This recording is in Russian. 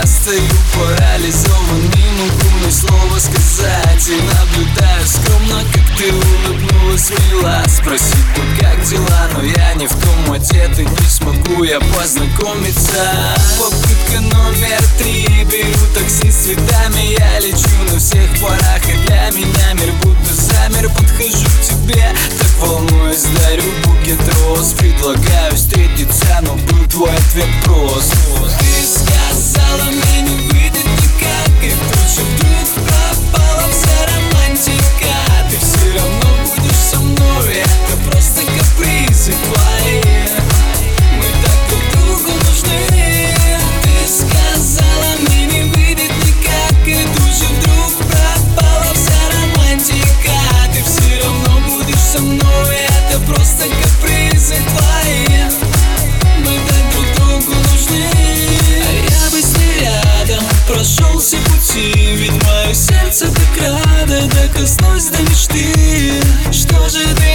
стою парализован, не могу ни слова сказать. И наблюдаю скромно, как ты улыбнулась мила. Спросить, ну как дела, но я не в том одет и не смогу я познакомиться. Попытка номер 3, беру такси с цветами. Я лечу на всех парах, и для меня мир будто замер. Подхожу к тебе, так волнуюсь, дарю букет роз. Предлагаю встретиться, но был твой ответ прост. Ты сказала, мне не выйдет никак, и позже вдруг пропала вся романтика. Ты все равно будешь со мной, это просто капризы твои. Мы так друг другу нужны. Ты сказала, мне не выйдет никак, и тут же вдруг пропала вся романтика. Ты все равно будешь со мной, это просто капризы твои. Мы так друг другу нужны. А я бы с ней рядом прошел все пути, ведь мое сердце так радо, докоснусь до мечты. Что же ты